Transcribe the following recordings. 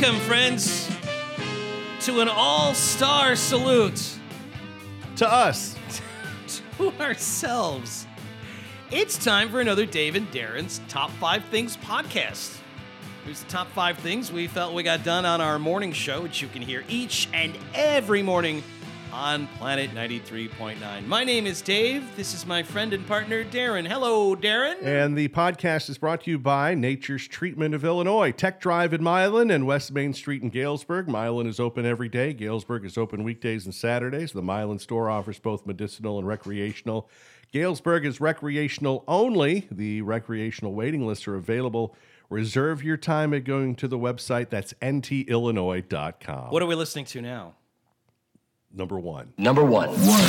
Welcome, friends, to an all-star salute To us. to ourselves. It's time for another Dave and Darren's Top 5 Things podcast. Here's the top 5 things we felt we got done on our morning show, which you can hear each and every morning on Planet 93.9. My name is Dave. This is my friend and partner, Darren. Hello, Darren. And the podcast is brought to you by Nature's Treatment of Illinois, Tech Drive in Milan and West Main Street in Galesburg. Milan is open every day. Galesburg is open weekdays and Saturdays. The Milan store offers both medicinal and recreational. Galesburg is recreational only. The recreational waiting lists are available. Reserve your time by going to the website. That's ntillinois.com. What are we listening to now? Number one. Number one.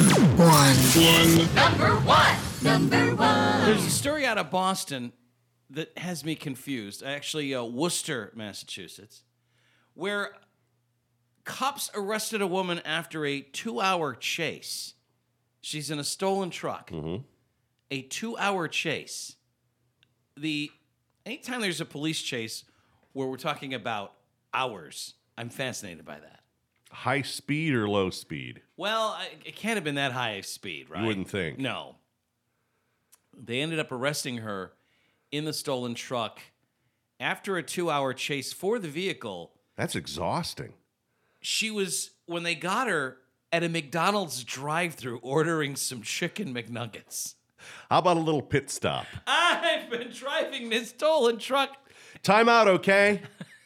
There's a story out of Boston that has me confused. Actually, Worcester, Massachusetts, where cops arrested a woman after a 2-hour chase. She's in a stolen truck. Mm-hmm. A 2-hour chase. Anytime there's a police chase where we're talking about hours, I'm fascinated by that. High speed or low speed? Well, it can't have been that high of speed, right? You wouldn't think. No. They ended up arresting her in the stolen truck after a 2-hour chase for the vehicle. That's exhausting. She was, when they got her, at a McDonald's drive-thru ordering some chicken McNuggets. How about a little pit stop? I've been driving this stolen truck. Time out, okay?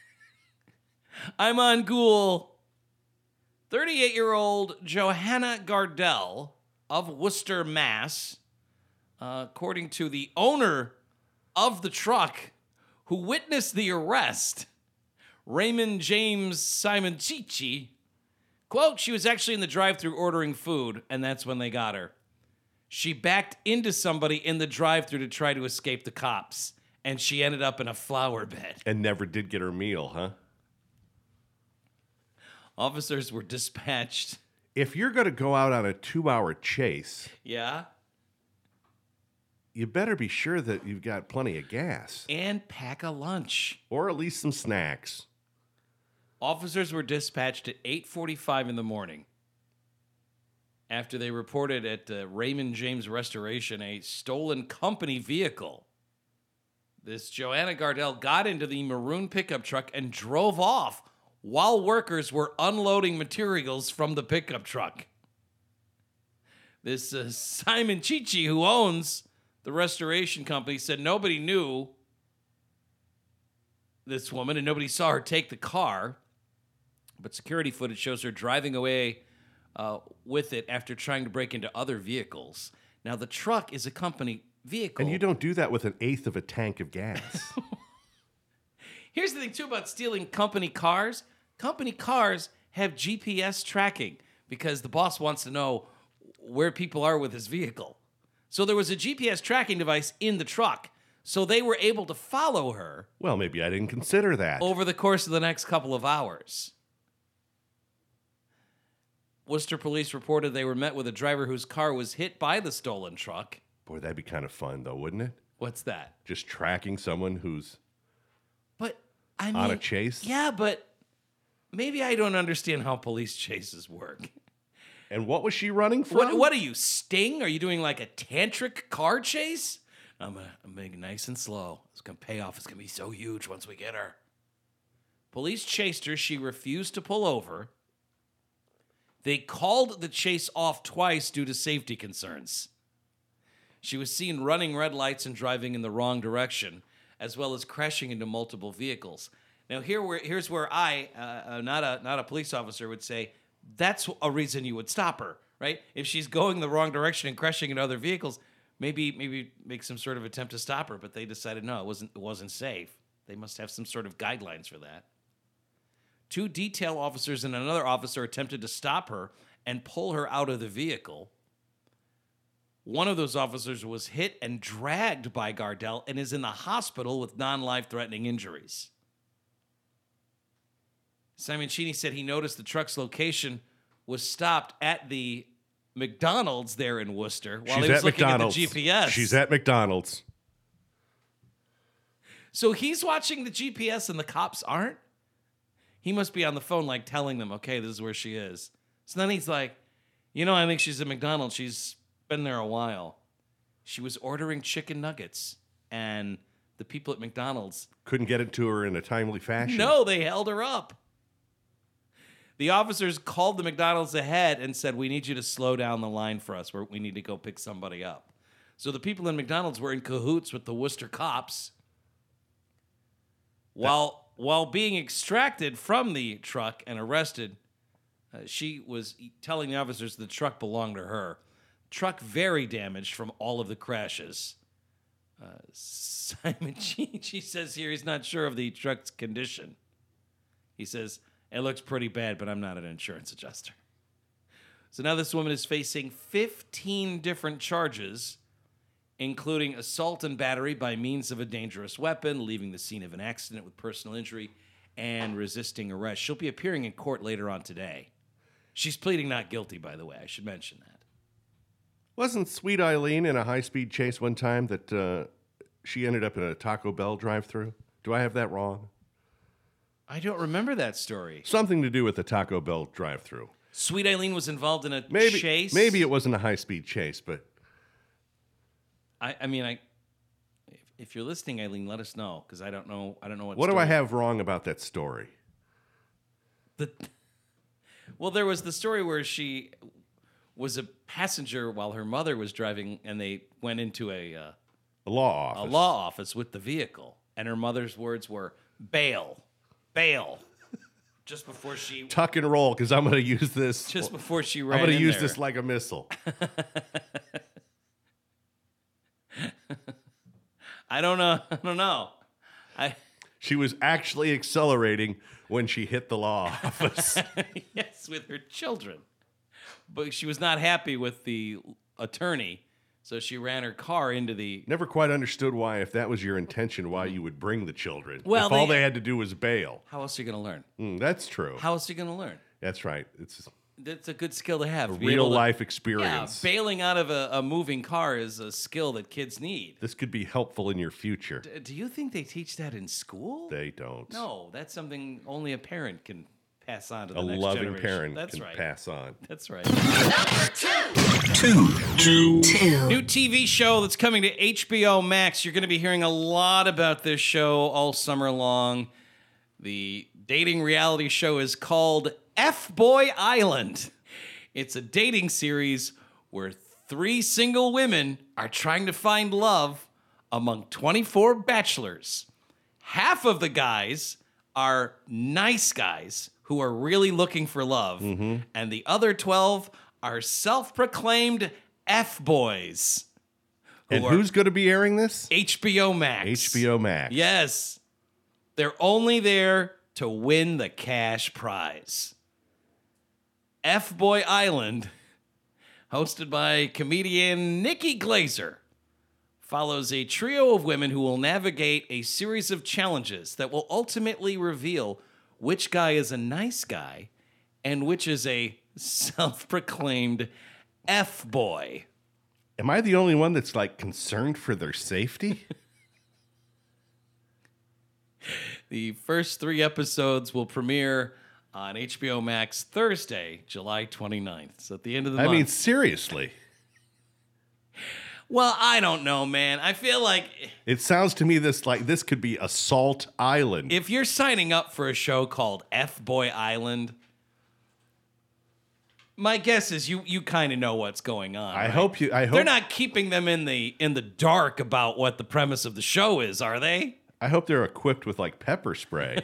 I'm on Google. 38-year-old Johanna Gardell of Worcester, Mass., according to the owner of the truck who witnessed the arrest, Raymond James Simoncic, quote, she was actually in the drive-thru ordering food, and that's when they got her. She backed into somebody in the drive-thru to try to escape the cops, and she ended up in a flower bed. And never did get her meal, huh? Officers were dispatched. If you're going to go out on a 2-hour chase, Yeah? you better be sure that you've got plenty of gas. And pack a lunch. Or at least some snacks. Officers were dispatched at 8:45 in the morning after they reported at Raymond James Restoration a stolen company vehicle. This Johanna Gardell got into the maroon pickup truck and drove off while workers were unloading materials from the pickup truck. This Simon Chichi, who owns the restoration company, said nobody knew this woman and nobody saw her take the car, but security footage shows her driving away with it after trying to break into other vehicles. Now, the truck is a company vehicle. And you don't do that with an eighth of a tank of gas. Here's the thing, too, about stealing company cars. Company cars have GPS tracking because the boss wants to know where people are with his vehicle. So there was a GPS tracking device in the truck, so they were able to follow her Well, maybe I didn't consider that. over the course of the next couple of hours. Worcester police reported they were met with a driver whose car was hit by the stolen truck. Boy, that'd be kind of fun, though, wouldn't it? What's that? Just tracking someone who's But, I mean... on a chase. Yeah, but maybe I don't understand how police chases work. And what was she running from? What are you, Sting? Are you doing like a tantric car chase? I'm being nice and slow. It's going to pay off. It's going to be so huge once we get her. Police chased her. She refused to pull over. They called the chase off twice due to safety concerns. She was seen running red lights and driving in the wrong direction, as well as crashing into multiple vehicles. Now, here's where I, not a police officer, would say that's a reason you would stop her, right? If she's going the wrong direction and crashing into other vehicles, maybe make some sort of attempt to stop her. But they decided no, it wasn't safe. They must have some sort of guidelines for that. 2 detail officers and another officer attempted to stop her and pull her out of the vehicle. One of those officers was hit and dragged by Gardell and is in the hospital with non-life-threatening injuries. Simoncini said he noticed the truck's location was stopped at the McDonald's there in Worcester while he was looking at the GPS. She's at McDonald's. So he's watching the GPS and the cops aren't? he must be on the phone, like, telling them, okay, this is where she is. So then he's like, I think she's at McDonald's. She's been there a while. She was ordering chicken nuggets, and the people at McDonald's Couldn't get it to her in a timely fashion. no, they held her up. The officers called the McDonald's ahead and said, we need you to slow down the line for us. We need to go pick somebody up. So the people in McDonald's were in cahoots with the Worcester cops. While being extracted from the truck and arrested, she was telling the officers the truck belonged to her. Truck very damaged from all of the crashes. Simon she says here he's not sure of the truck's condition. He says, it looks pretty bad, but I'm not an insurance adjuster. So now this woman is facing 15 different charges, including assault and battery by means of a dangerous weapon, leaving the scene of an accident with personal injury, and resisting arrest. She'll be appearing in court later on today. She's pleading not guilty, by the way. I should mention that. Wasn't Sweet Eileen in a high-speed chase one time that she ended up in a Taco Bell drive-thru? Do I have that wrong? I don't remember that story. Something to do with the Taco Bell drive-thru. Sweet Eileen was involved in a chase? Maybe it wasn't a high-speed chase, but... I mean, if you're listening, Eileen, let us know, because I don't know What do I have wrong about that story? Well, there was the story where she was a passenger while her mother was driving, and they went into a law office. A law office with the vehicle, and her mother's words were, bail. Just before she... Tuck and roll, because I'm going to use this... Just before she ran I'm going to use there. this like a missile. I don't know. She was actually accelerating when she hit the law office. Yes, with her children. But she was not happy with the attorney, so she ran her car into the... Never quite understood why, if that was your intention, why you would bring the children. Well, if all they had to do was bail. How else are you going to learn? That's true. How else are you going to learn? That's right. It's That's a good skill to have. a to be able to- real-life experience. Yeah, bailing out of a moving car is a skill that kids need. This could be helpful in your future. Do you think they teach that in school? They don't. No, that's something only a parent can pass on to the A next loving generation. parent That's can right. pass on. That's right. Two. New TV show that's coming to HBO Max. You're going to be hearing a lot about this show all summer long. The dating reality show is called F-Boy Island. It's a dating series where 3 single women are trying to find love among 24 bachelors. Half of the guys are nice guys who are really looking for love, and the other 12 are self-proclaimed F-boys. And who's going to be airing this? HBO Max. HBO Max. Yes. They're only there to win the cash prize. F-Boy Island, hosted by comedian Nikki Glazer, follows a trio of women who will navigate a series of challenges that will ultimately reveal which guy is a nice guy and which is a self-proclaimed F-Boy. Am I the only one that's like concerned for their safety? The first 3 episodes will premiere on HBO Max Thursday, July 29th. So at the end of the month. I mean, seriously. Well, I don't know, man. I feel like It sounds to me this could be Assault Island. if you're signing up for a show called F-Boy Island, my guess is you kind of know what's going on. I right? hope They're not keeping them in the dark about what the premise of the show is, are they? I hope they're equipped with like pepper spray.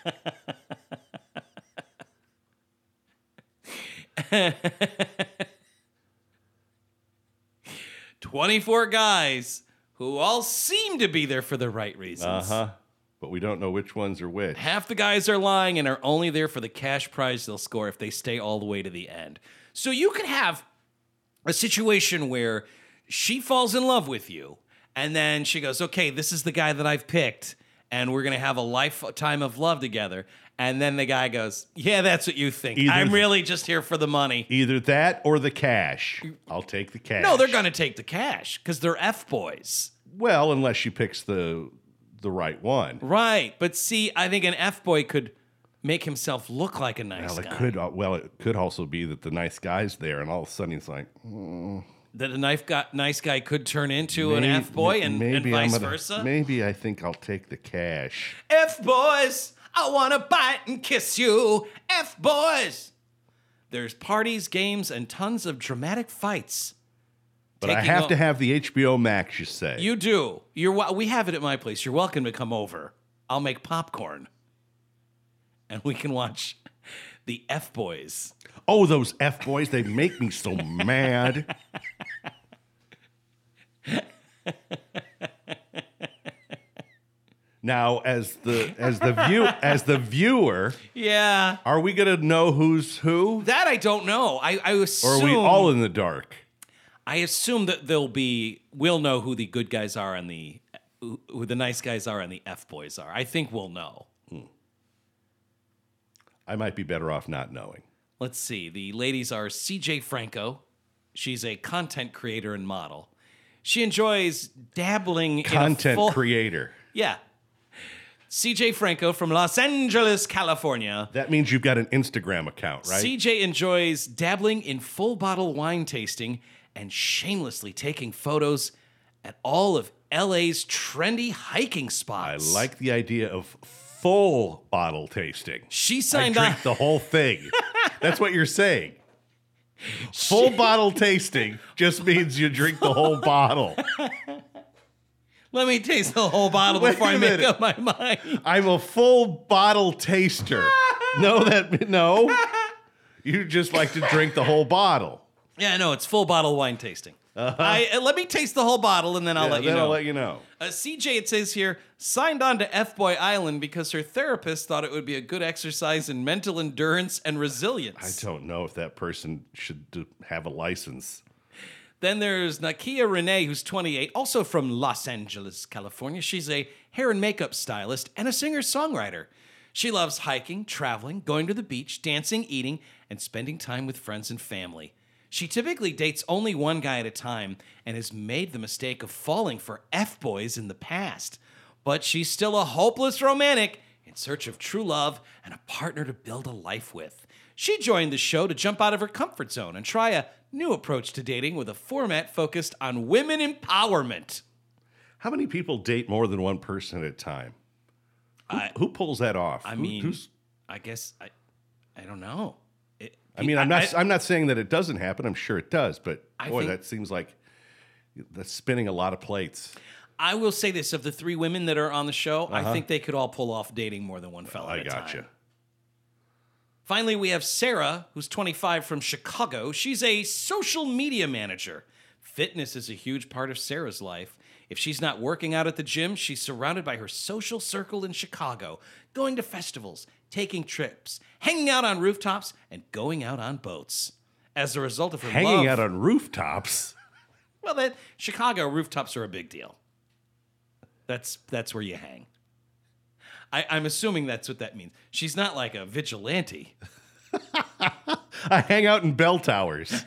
24 guys who all seem to be there for the right reasons. But we don't know which ones are which. Half the guys are lying and are only there for the cash prize they'll score if they stay all the way to the end. So you could have a situation where she falls in love with you, and then she goes, okay, this is the guy that I've picked, and we're going to have a lifetime of love together. And then the guy goes, yeah, that's what you think. I'm really just here for the money. Either that or the cash. I'll take the cash. No, they're going to take the cash because they're F-boys. Well, unless she picks the right one. Right. But see, I think an F-boy could make himself look like a nice guy. It could also be that the nice guy's there, and all of a sudden he's like, That a nice guy could turn into an F-boy and vice versa. Maybe I think I'll take the cash. F-boys, I want to bite and kiss you. F-boys. There's parties, games, and tons of dramatic fights. But I have to have the HBO Max, you say. You do. We have it at my place. You're welcome to come over. I'll make popcorn. And we can watch the F-boys. Oh, those F-boys, they make me so mad. Now, as the viewer, yeah, are we gonna know who's who? That I don't know. I assume, or are we all in the dark? I assume that we'll know who the good guys are and who the nice guys are and the F-boys are. I think we'll know. I might be better off not knowing. Let's see. The ladies are CJ Franco. She's a content creator and model. She enjoys dabbling content creator. Yeah. CJ Franco from Los Angeles, California. That means you've got an Instagram account, right? CJ enjoys dabbling in full bottle wine tasting and shamelessly taking photos at all of LA's trendy hiking spots. I like the idea of full bottle tasting. She signed on the whole thing. That's what you're saying. Full bottle tasting just means you drink the whole bottle. Let me taste the whole bottle before I make up my mind. I'm a full bottle taster. No. You just like to drink the whole bottle. Yeah, no, it's full bottle wine tasting. Let me taste the whole bottle, and then I'll let you know. I'll let you know. CJ, it says here, signed on to F-Boy Island because her therapist thought it would be a good exercise in mental endurance and resilience. I don't know if that person should have a license. Then there's Nakia Renee, who's 28, also from Los Angeles, California. She's a hair and makeup stylist and a singer-songwriter. She loves hiking, traveling, going to the beach, dancing, eating, and spending time with friends and family. She typically dates only one guy at a time and has made the mistake of falling for F-boys in the past. But she's still a hopeless romantic in search of true love and a partner to build a life with. She joined the show to jump out of her comfort zone and try a new approach to dating with a format focused on women empowerment. How many people date more than one person at a time? Who pulls that off? I guess I don't know. I'm not saying that it doesn't happen. I'm sure it does, but that seems like that's spinning a lot of plates. I will say this: of the three women that are on the show, I think they could all pull off dating more than one fella at a time. I gotcha. Finally, we have Sarah, who's 25 from Chicago. She's a social media manager. Fitness is a huge part of Sarah's life. If she's not working out at the gym, she's surrounded by her social circle in Chicago, going to festivals, taking trips, hanging out on rooftops, and going out on boats. As a result of her hanging out on rooftops? Well, Chicago rooftops are a big deal. That's where you hang. I'm assuming that's what that means. She's not like a vigilante. I hang out in bell towers.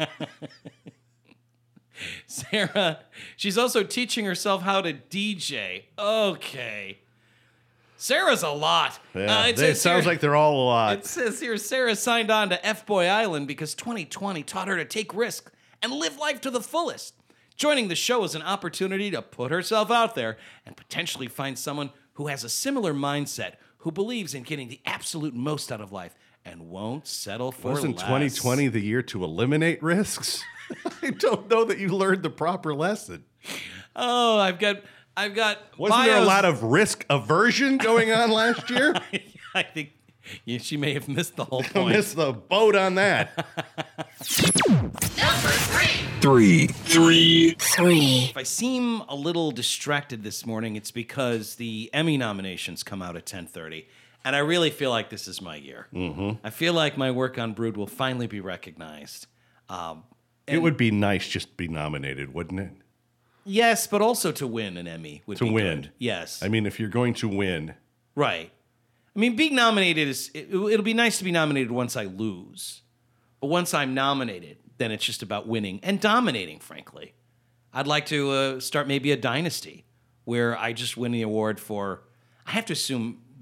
Sarah, she's also teaching herself how to DJ. Okay. Sarah's a lot. Yeah, it sounds like they're all a lot. It says here, Sarah signed on to F-Boy Island because 2020 taught her to take risks and live life to the fullest. Joining the show is an opportunity to put herself out there and potentially find someone who has a similar mindset, who believes in getting the absolute most out of life and won't settle for less. Wasn't 2020 the year to eliminate risks? I don't know that you learned the proper lesson. Oh, I've got Wasn't there a lot of risk aversion going on last year? I think she may have missed the whole point. Missed the boat on that. Number 3. If I seem a little distracted this morning, it's because the Emmy nominations come out at 10:30, and I really feel like this is my year. Mm-hmm. I feel like my work on Brood will finally be recognized. It would be nice just to be nominated, wouldn't it? Yes, but also to win an Emmy would be good. Yes. I mean, if you're going to win. Right. I mean, being nominated it'll be nice to be nominated once I lose. But once I'm nominated, then it's just about winning and dominating, frankly. I'd like to start maybe a dynasty where I just win the award for, I have to assume,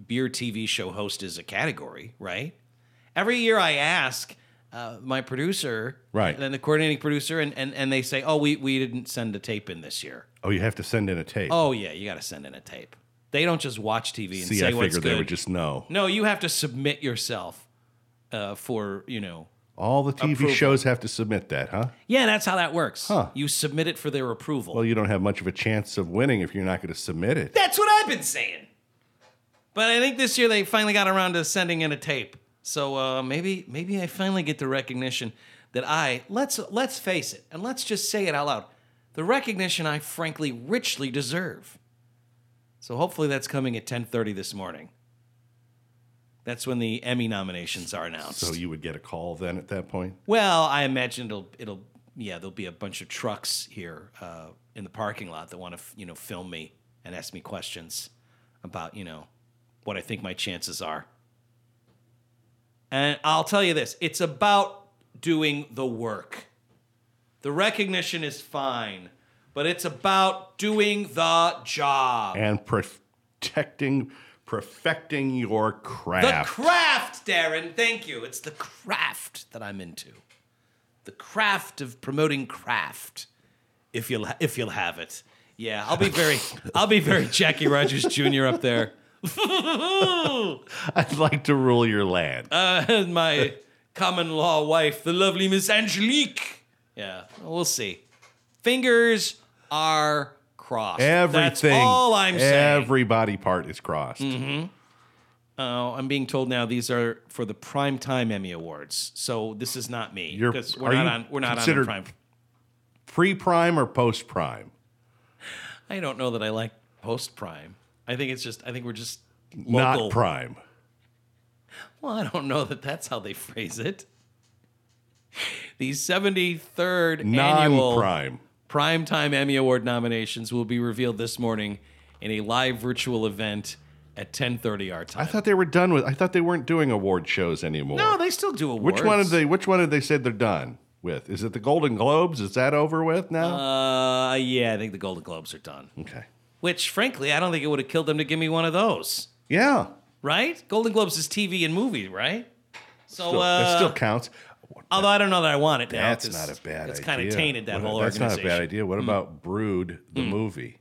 beer TV show host is a category, right? Every year I ask my producer, Right. and the coordinating producer, and they say, oh, we didn't send a tape in this year. Oh, you have to send in a tape. Oh, yeah, you got to send in a tape. They don't just watch TV and See, say I what's figured good. they would just know. No, you have to submit yourself for, All the TV Approval. shows have to submit that, huh? Yeah, that's how that works. Huh. You submit it for their approval. Well, you don't have much of a chance of winning if you're not going to submit it. That's what I've been saying. But I think this year they finally got around to sending in a tape. So maybe I finally get the recognition that let's face it, and let's just say it out loud, the recognition I frankly richly deserve. So hopefully that's coming at 10:30 this morning. That's when the Emmy nominations are announced. So you would get a call then at that point? Well, I imagine there'll be a bunch of trucks here in the parking lot that want to film me and ask me questions about what I think my chances are. And I'll tell you this, it's about doing the work. The recognition is fine, but it's about doing the job. And perfecting your craft. The craft, Darren. Thank you. It's the craft that I'm into. The craft of promoting craft. If you'll have it. Yeah, I'll be very Jackie Rogers Jr. up there. I'd like to rule your land. My common law wife, the lovely Miss Angelique. Yeah, we'll see. Fingers are crossed. Everything. That's all I'm saying. Every body part is crossed. I'm being told now these are for the Primetime Emmy Awards. So this is not me. Because we're not on the prime. Pre-prime or post-prime? I don't know that I like post-prime. I think we're just local. Not prime. Well, I don't know that that's how they phrase it. The 73rd annual Non-prime. Primetime Emmy Award nominations will be revealed this morning in a live virtual event at 10:30 our time. I thought they weren't doing award shows anymore. No, they still do awards. Which one did they say they're done with? Is it the Golden Globes? Is that over with now? Yeah, I think the Golden Globes are done. Okay. Which, frankly, I don't think it would have killed them to give me one of those. Yeah. Right? Golden Globes is TV and movie, right? So That still counts. although I don't know that I want it now. That's 'cause not a bad idea. It's kind of tainted that whole That's organization. not a bad idea. What about Brood, the movie?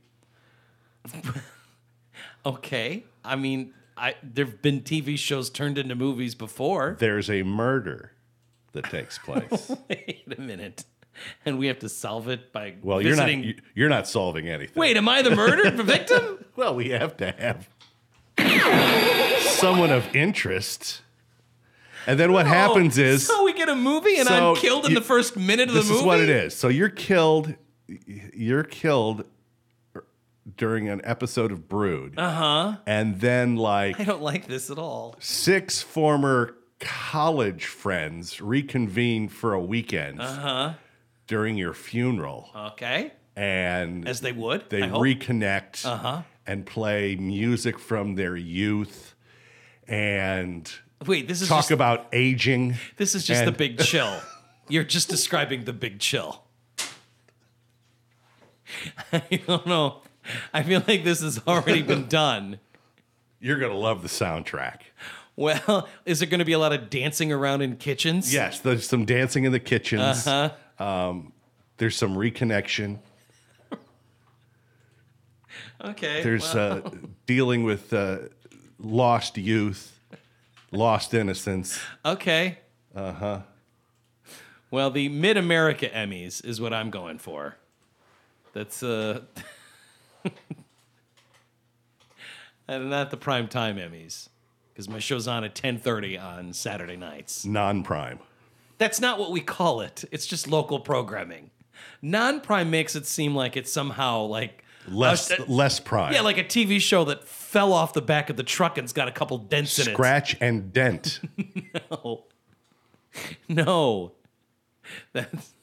Okay. I mean, there've been TV shows turned into movies before. There's a murder that takes place. Wait a minute. And we have to solve it by Well, visiting. you're not solving anything. Wait, am I the murdered victim? Well, we have to have someone of interest. And then what happens is So we get a movie and So I'm killed in the first minute of the movie? this is what it is. So you're killed during an episode of Brood. Uh-huh. And then I don't like this at all. 6 former college friends reconvene for a weekend during your funeral. Okay. And As they would, they I hope. reconnect and play music from their youth and Wait, this is talk just, about aging. this is just the and- big chill. You're just describing the big chill. I don't know. I feel like this has already been done. You're going to love the soundtrack. Well, is there going to be a lot of dancing around in kitchens? Yes, there's some dancing in the kitchens. There's some reconnection. Okay. There's well, dealing with lost youth, lost innocence. okay. Well, the Mid-America Emmys is what I'm going for. That's and not the primetime Emmys, because my show's on at 10:30 on Saturday nights. Non-prime. That's not what we call it. It's just local programming. Non-prime makes it seem like it's somehow like Less prime. yeah, like a TV show that fell off the back of the truck and's got a couple dents in it. Scratch and dent. No. That's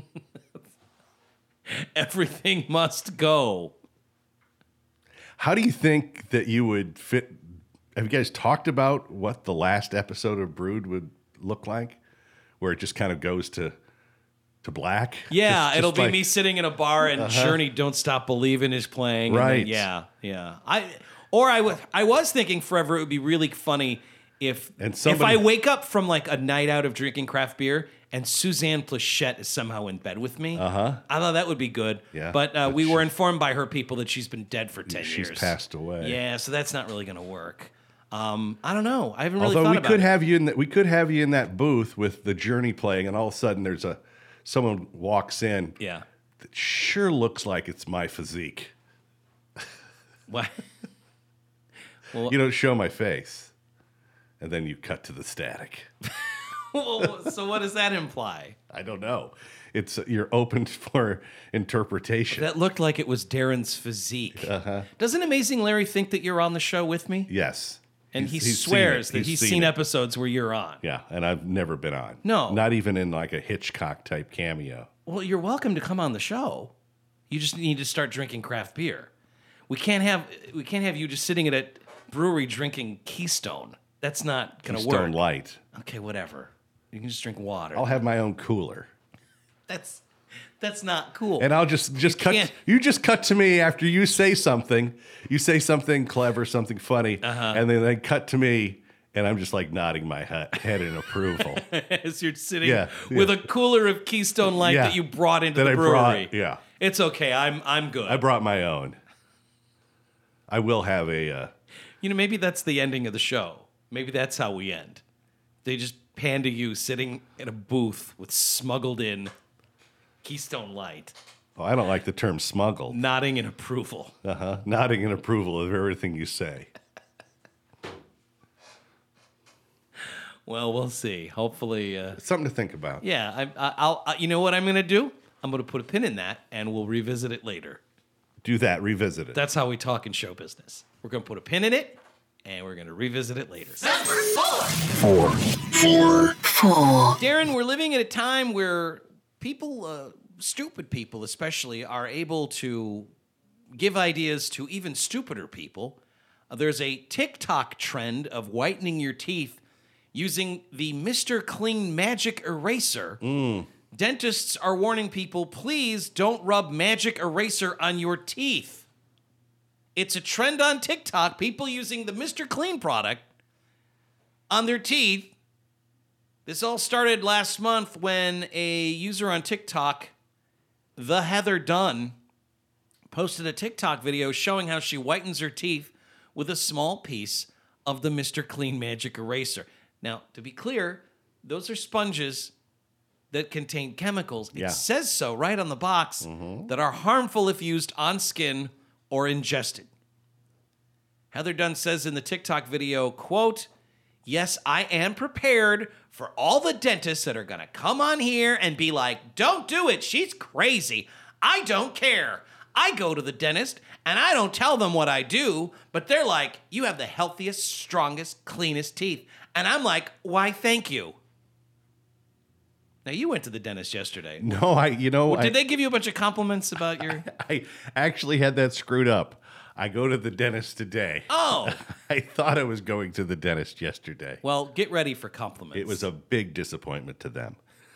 everything must go. How do you think that you would fit? Have you guys talked about what the last episode of Brood would look like? Where it just kind of goes to black? Yeah, Just it'll be like- me sitting in a bar and Journey Don't Stop Believin' is playing. Right. And then, yeah. Or I was thinking forever it would be really funny if I wake up from like a night out of drinking craft beer and Suzanne Plachette is somehow in bed with me. I thought that would be good. Yeah, but we were informed by her people that she's been dead for 10 years. She's passed away. Yeah, so that's not really going to work. I don't know. I haven't really Although thought we about could it. have you in we could have you in that booth with the Journey playing, and all of a sudden there's someone walks in. Yeah. That sure looks like it's my physique. What? You don't show my face, and then you cut to the static. Well, so what does that imply? I don't know. It's you're open for interpretation. That looked like it was Darren's physique. Doesn't Amazing Larry think that you're on the show with me? Yes. And He's he seen swears it. that he's seen it. episodes where you're on. Yeah, and I've never been on. No. Not even in like a Hitchcock type cameo. Well, you're welcome to come on the show. You just need to start drinking craft beer. We can't have you just sitting at a brewery drinking Keystone. That's not going to work. Keystone Light. Okay, whatever. You can just drink water. I'll have my own cooler. That's not cool. And I'll just cut. can't. You just cut to me after you say something. You say something clever, something funny, and then they cut to me, and I'm just like nodding my head in approval. As you're sitting Yeah. with a cooler of Keystone Light Yeah. that you brought into That the I brewery. brought. Yeah, It's okay. I'm good. I brought my own. I will have a. Maybe that's the ending of the show. Maybe that's how we end. They just pan to you sitting in a booth with smuggled in Keystone Light, Oh, I don't like the term smuggled. nodding in approval. Nodding in approval of everything you say. Well, we'll see. Hopefully, It's something to think about. yeah. I'll. You know what I'm going to do? I'm going to put a pin in that, and we'll revisit it later. Do that. Revisit it. That's how we talk in show business. We're going to put a pin in it, and we're going to revisit it later. Four. Darren, we're living at a time where people, stupid people especially, are able to give ideas to even stupider people. There's a TikTok trend of whitening your teeth using the Mr. Clean Magic Eraser. Dentists are warning people, please don't rub magic eraser on your teeth. It's a trend on TikTok, people using the Mr. Clean product on their teeth. This all started last month when a user on TikTok, the Heather Dunn, posted a TikTok video showing how she whitens her teeth with a small piece of the Mr. Clean Magic Eraser. Now, to be clear, those are sponges that contain chemicals. It Yeah. says so right on the box that are harmful if used on skin or ingested. Heather Dunn says in the TikTok video, quote, "Yes, I am prepared for all the dentists that are going to come on here and be like, don't do it. She's crazy. I don't care. I go to the dentist and I don't tell them what I do, but they're like, you have the healthiest, strongest, cleanest teeth. And I'm like, why, thank you." Now, you went to the dentist yesterday. No, Did they give you a bunch of compliments about your... I actually had that screwed up. I go to the dentist today. Oh, I thought I was going to the dentist yesterday. well, get ready for compliments. It was a big disappointment to them.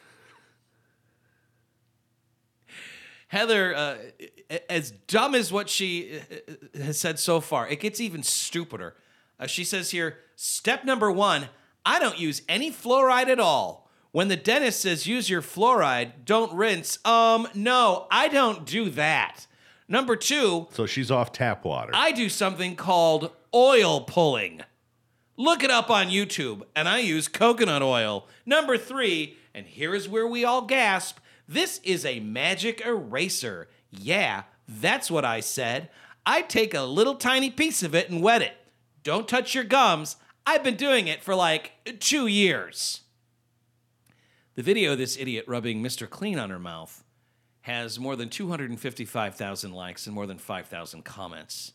Heather, as dumb as what she has said so far, it gets even stupider. She says here, step number 1, I don't use any fluoride at all. When the dentist says use your fluoride, don't rinse. No, I don't do that. Number 2, So she's off tap water. I do something called oil pulling. Look it up on YouTube, and I use coconut oil. Number 3, and here is where we all gasp, this is a magic eraser. Yeah, that's what I said. I take a little tiny piece of it and wet it. Don't touch your gums. I've been doing it for like 2 years. The video of this idiot rubbing Mr. Clean on her mouth has more than 255,000 likes and more than 5,000 comments.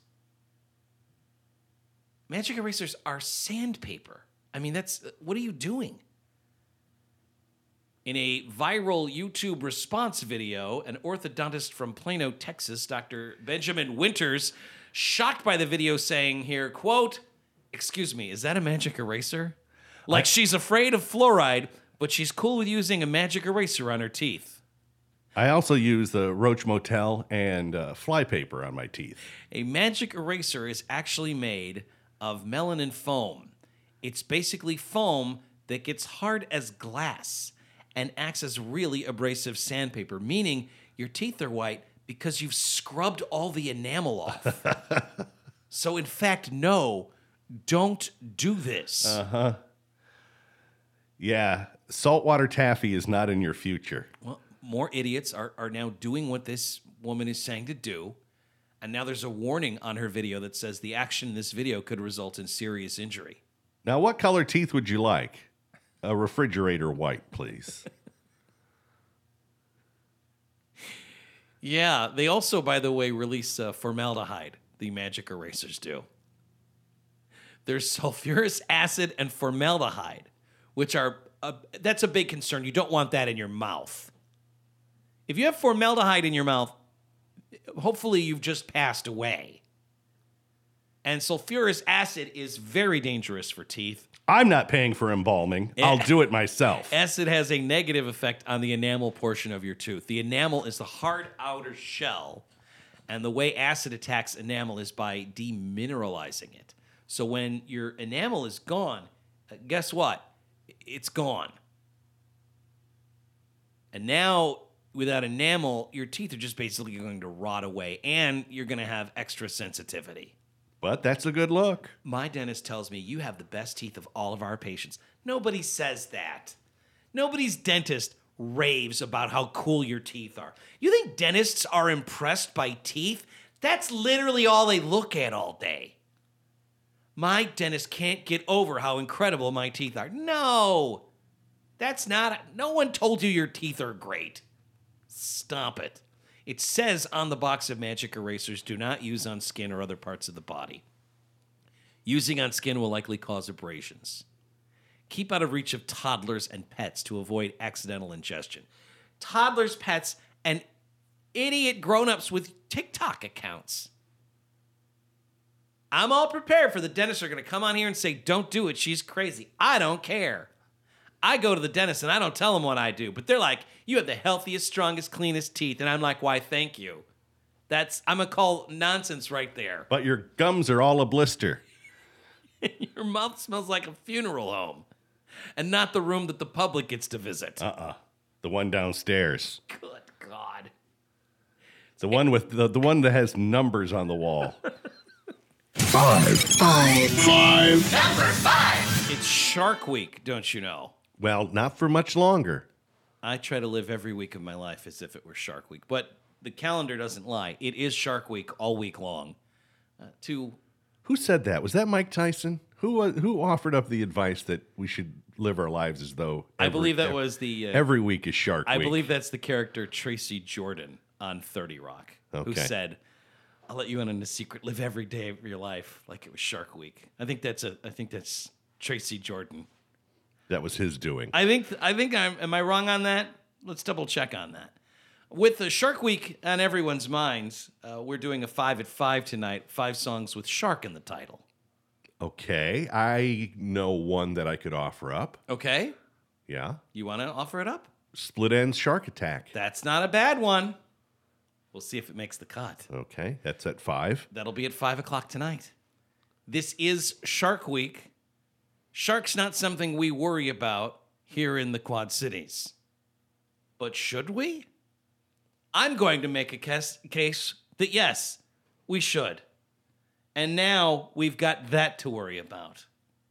Magic erasers are sandpaper. I mean, what are you doing? In a viral YouTube response video, an orthodontist from Plano, Texas, Dr. Benjamin Winters, shocked by the video saying here, quote, "Excuse me, is that a magic eraser?" Like she's afraid of fluoride, but she's cool with using a magic eraser on her teeth. I also use the Roach Motel and flypaper on my teeth. A magic eraser is actually made of melanin foam. It's basically foam that gets hard as glass and acts as really abrasive sandpaper, meaning your teeth are white because you've scrubbed all the enamel off. So, in fact, no, don't do this. Yeah, saltwater taffy is not in your future. Well, more idiots are now doing what this woman is saying to do. And now there's a warning on her video that says the action in this video could result in serious injury. Now, what color teeth would you like? A refrigerator white, please. Yeah, they also, by the way, release formaldehyde. The magic erasers do. There's sulfuric acid and formaldehyde, which are, that's a big concern. You don't want that in your mouth. If you have formaldehyde in your mouth, hopefully you've just passed away. And sulfuric acid is very dangerous for teeth. I'm not paying for embalming. I'll do it myself. Acid has a negative effect on the enamel portion of your tooth. The enamel is the hard outer shell, and the way acid attacks enamel is by demineralizing it. So when your enamel is gone, guess what? It's gone. And now, without enamel, your teeth are just basically going to rot away, and you're going to have extra sensitivity. But that's a good look. My dentist tells me you have the best teeth of all of our patients. Nobody says that. Nobody's dentist raves about how cool your teeth are. You think dentists are impressed by teeth? That's literally all they look at all day. My dentist can't get over how incredible my teeth are. No, that's not. No one told you your teeth are great. Stop it. It says on the box of magic erasers, do not use on skin or other parts of the body. Using on skin will likely cause abrasions. Keep out of reach of toddlers and pets to avoid accidental ingestion. Toddlers, pets, and idiot grown-ups with TikTok accounts. I'm all prepared for the dentists are going to come on here and say, don't do it, she's crazy. I don't care. I go to the dentist and I don't tell them what I do, but they're like, you have the healthiest, strongest, cleanest teeth. And I'm like, why, thank you. I'm going to call nonsense right there. But your gums are all a blister. Your mouth smells like a funeral home and not the room that the public gets to visit. The one downstairs. Good God. The one with the one that has numbers on the wall. Five. Number 5. It's Shark Week, don't you know? Well, not for much longer. I try to live every week of my life as if it were Shark Week, but the calendar doesn't lie. It is Shark Week all week long. Who said that? Was that Mike Tyson? Who offered up the advice that we should live our lives as though I believe that was the every week is Shark Week. I believe that's the character Tracy Jordan on 30 Rock, who Okay. said, "I'll let you in on a secret. Live every day of your life like it was Shark Week." I think that's Tracy Jordan. that was his doing. Am I wrong on that? Let's double check on that. With the Shark Week on everyone's minds, we're doing a 5 at 5 tonight. 5 songs with shark in the title. Okay, I know one that I could offer up. Okay, Yeah, you want to offer it up? Split Ends Shark Attack. That's not a bad one. We'll see if it makes the cut. Okay, that's at 5. That'll be at 5 o'clock tonight. This is Shark Week. Shark's not something we worry about here in the Quad Cities. But should we? I'm going to make a case that yes, we should. And now we've got that to worry about.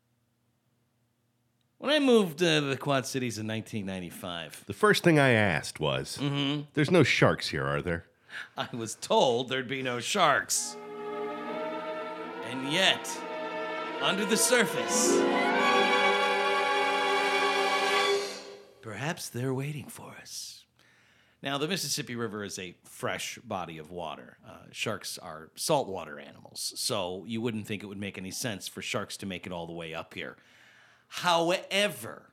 When I moved to the Quad Cities in 1995, The first thing I asked was, there's no sharks here, are there? I was told there'd be no sharks. And yet, under the surface, perhaps they're waiting for us. Now, the Mississippi River is a fresh body of water. Sharks are saltwater animals, so you wouldn't think it would make any sense for sharks to make it all the way up here. However,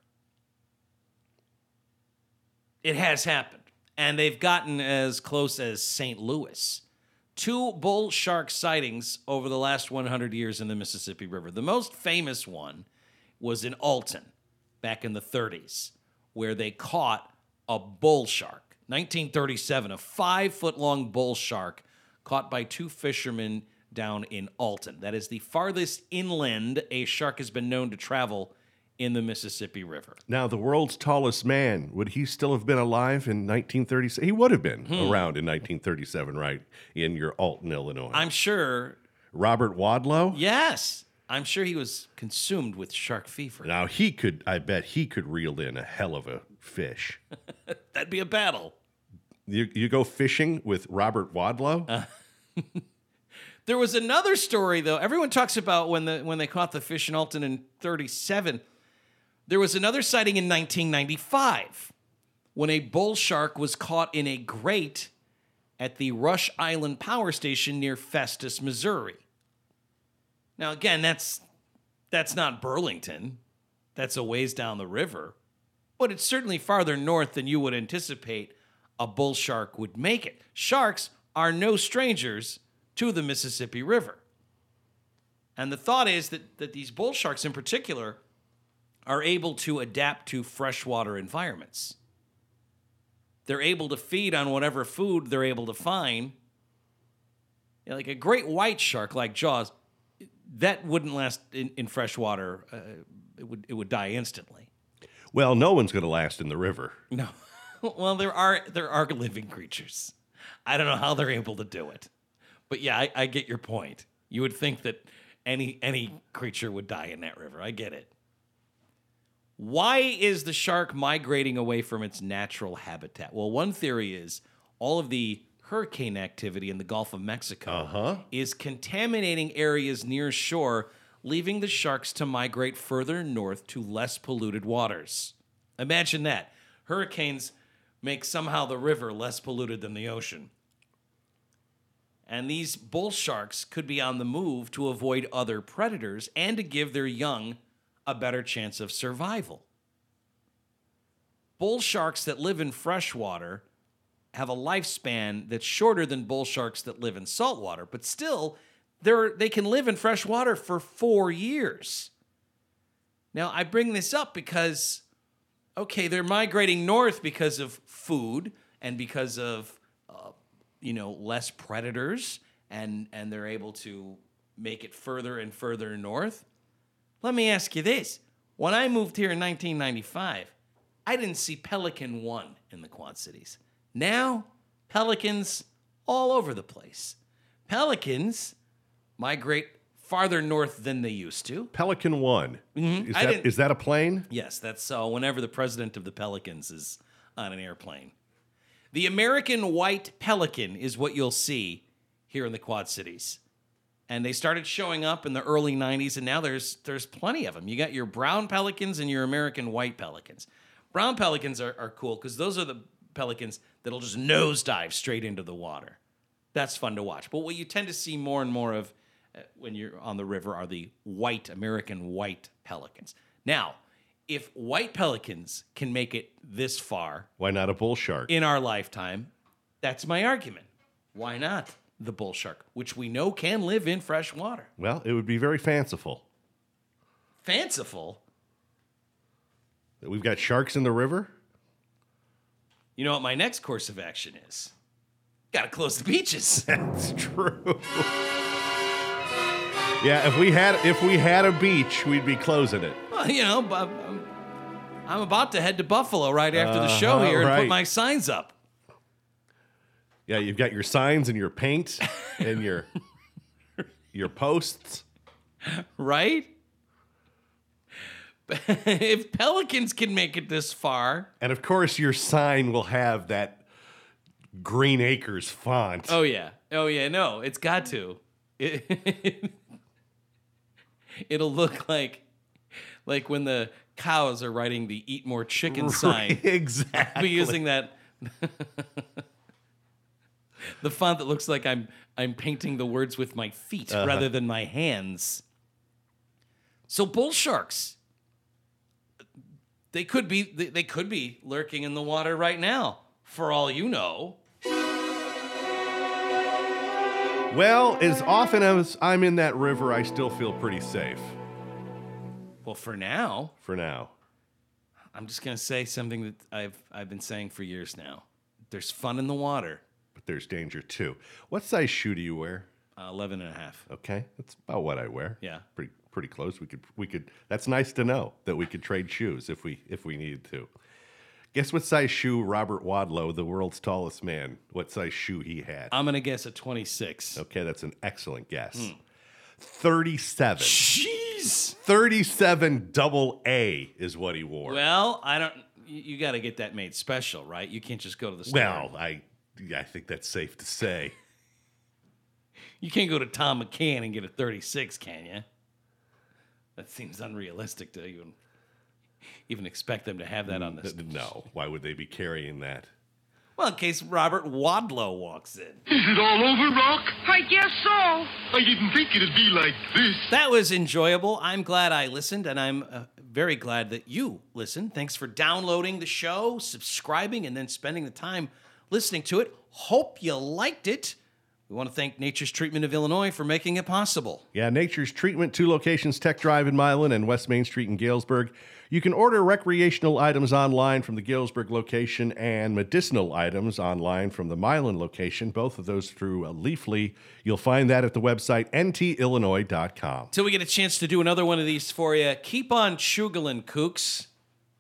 it has happened, and they've gotten as close as St. Louis. 2 bull shark sightings over the last 100 years in the Mississippi River. The most famous one was in Alton back in the 30s, where they caught a bull shark. 1937, a 5-foot-long bull shark caught by 2 fishermen down in Alton. That is the farthest inland a shark has been known to travel in the Mississippi River. Now, the world's tallest man, would he still have been alive in 1937? He would have been around in 1937, right? In your Alton, Illinois. I'm sure. Robert Wadlow? Yes. I'm sure he was consumed with shark fever. Now, I bet he could reel in a hell of a fish. That'd be a battle. You go fishing with Robert Wadlow? There was another story, though. Everyone talks about when they caught the fish in Alton in 37. There was another sighting in 1995 when a bull shark was caught in a grate at the Rush Island Power Station near Festus, Missouri. Now, again, that's not Burlington. That's a ways down the river. But it's certainly farther north than you would anticipate a bull shark would make it. Sharks are no strangers to the Mississippi River. And the thought is that these bull sharks in particular are able to adapt to freshwater environments. They're able to feed on whatever food they're able to find. You know, like a great white shark like Jaws, that wouldn't last in freshwater. It would die instantly. Well, no one's going to last in the river. No. Well, there are living creatures. I don't know how they're able to do it. But yeah, I get your point. You would think that any creature would die in that river. I get it. Why is the shark migrating away from its natural habitat? Well, one theory is all of the hurricane activity in the Gulf of Mexico is contaminating areas near shore, leaving the sharks to migrate further north to less polluted waters. Imagine that. Hurricanes make somehow the river less polluted than the ocean. And these bull sharks could be on the move to avoid other predators and to give their young a better chance of survival. Bull sharks that live in freshwater have a lifespan that's shorter than bull sharks that live in saltwater, but still, they can live in freshwater for 4 years. Now, I bring this up because, okay, they're migrating north because of food and because of less predators, and they're able to make it further and further north. Let me ask you this. When I moved here in 1995, I didn't see Pelican 1 in the Quad Cities. Now, pelicans all over the place. Pelicans migrate farther north than they used to. Pelican 1. Is that a plane? Yes, that's whenever the president of the Pelicans is on an airplane. The American white pelican is what you'll see here in the Quad Cities. And they started showing up in the early 90s, and now there's plenty of them. You got your brown pelicans and your American white pelicans. Brown pelicans are cool because those are the pelicans that'll just nosedive straight into the water. That's fun to watch. But what you tend to see more and more of when you're on the river are the white, American white pelicans. Now, if white pelicans can make it this far... Why not a bull shark? In our lifetime, that's my argument. Why not the bull shark, which we know can live in fresh water? Well, it would be very fanciful. Fanciful? That we've got sharks in the river? You know what my next course of action is? Gotta close the beaches. That's true. Yeah, if we had a beach, we'd be closing it. Well, I'm about to head to Buffalo right after the show here and put my signs up. Yeah, you've got your signs and your paint and your posts. Right? If pelicans can make it this far. And of course, your sign will have that Green Acres font. Oh, yeah. No, it's got to. It'll look like when the cows are writing the Eat More Chicken sign. Exactly. I'll be using that. The font that looks like I'm painting the words with my feet rather than my hands. So bull sharks, they could be lurking in the water right now, for all you know. Well, as often as I'm in that river, I still feel pretty safe. Well, for now. For now. I'm just going to say something that I've been saying for years now. There's fun in the water. But there's danger too. What size shoe do you wear? 11 and a half. Okay, that's about what I wear. Yeah. Pretty close. We could. That's nice to know that we could trade shoes if we needed to. Guess what size shoe Robert Wadlow, the world's tallest man, what size shoe he had? I'm going to guess a 26. Okay, that's an excellent guess. 37. Jeez. 37 double A is what he wore. Well, you got to get that made special, right? You can't just go to the store. Well, I think that's safe to say. You can't go to Tom McCann and get a 36, can you? That seems unrealistic to even expect them to have that on this. No, why would they be carrying that? Well, in case Robert Wadlow walks in. Is it all over, Rock? I guess so. I didn't think it'd be like this. That was enjoyable. I'm glad I listened, and I'm very glad that you listened. Thanks for downloading the show, subscribing, and then spending the time listening to it. Hope you liked it. We want to thank Nature's Treatment of Illinois for making it possible. Yeah, Nature's Treatment, 2 locations, Tech Drive in Milan and West Main Street in Galesburg. You can order recreational items online from the Galesburg location and medicinal items online from the Milan location, both of those through Leafly. You'll find that at the website ntillinois.com. Till we get a chance to do another one of these for you, keep on chugling, kooks.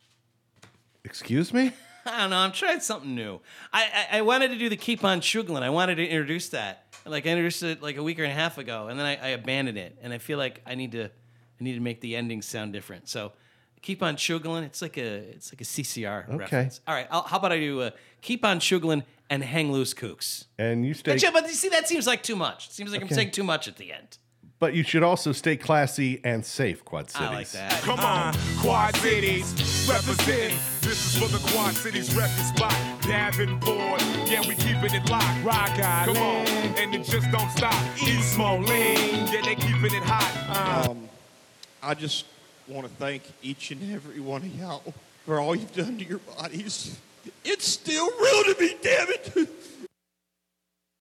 Excuse me? I don't know. I'm trying something new. I wanted to do the keep on chugling. I wanted to introduce that. I introduced it like a week and a half ago, and then I abandoned it. And I feel like I need to make the endings sound different. So keep on chugling. It's like a CCR reference. All right. How about I do keep on chugling and hang loose, kooks. And you stay. But you see, that seems like too much. It seems like I'm saying too much at the end. But you should also stay classy and safe, Quad Cities. I like that. Come on, Quad Cities, representing. This is for the Quad Cities record spot. Davenport, yeah, we keeping it locked. Rock Island, come on, and it just don't stop. East Moline, yeah, they keeping it hot. I just want to thank each and every one of y'all for all you've done to your bodies. It's still real to me, damn